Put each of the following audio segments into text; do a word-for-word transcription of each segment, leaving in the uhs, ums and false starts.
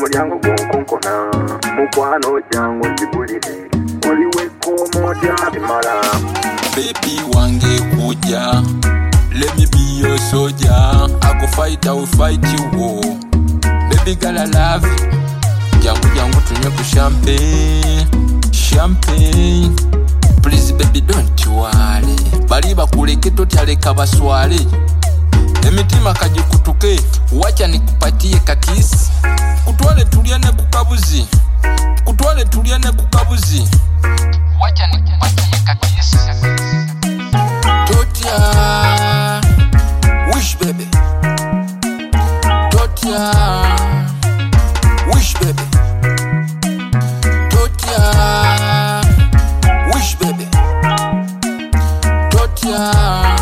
mulyango gonkonkona mukwano jangu njigulire oliweko modya bimala. Baby wange kuja, let me be your soldier. I go fight, I will fight you, oh. Baby girl I love you. Jangu jangu tunywe ku champagne, champagne. Please baby don't worry. Bali bakuleke totyaleka baswale. Emitima kajikutuke, wacha nikupatie kakisi. Kutwale tuliane kukabuzi, kutwale tuliane kukabuzi. Wacha nikupatie kakisi. Totia, wish baby. Totia, wish baby. Totia, wish baby. Totia.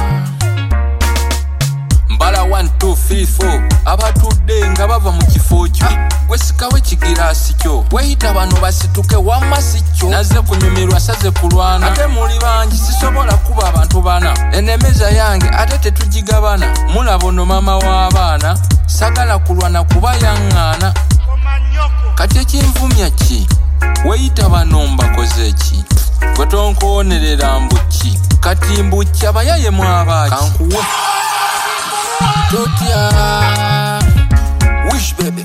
Mbala one two three four abatudde nga bava mu kifo kyo gwesikawe kigirasi kyo weyita bano basituke wamma sikyo naze kunyumirwa saze kulwana ate muli bangi sisobola kuba abantu bana enemeza yange ate tetugigabana mulabono mama w'abaana sagala kulwana kuba yaŋŋaana kati ekinvumya ki weyita bano mbakoze ki gwe tonkoonerera mbuki kati mbuki abayaye mu abaaki kankuwe. Totia, wish baby.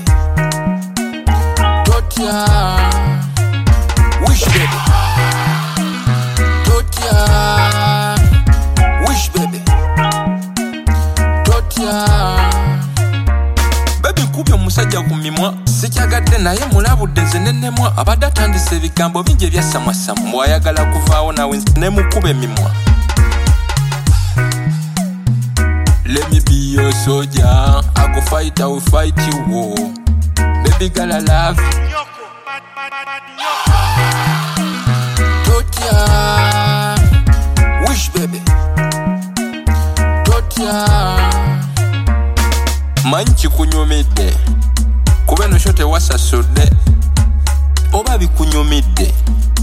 Totia, wish baby. Totia, wish baby. Totia. Baby nkubye omusajja ku mimwa sikyagadde naye mulabudde nze nennemwa abadde atandise ebigambo bingi ebyasamwasamwa bw'ayagala kuvaawo nawe ne mukube emimwa. Let me be your soldier. I go fight, I will fight you, oh. Baby girl I love you. Totia, wish baby. Totia. Manchi kunyumidde kube no shote wasasudde oba bikunyumidde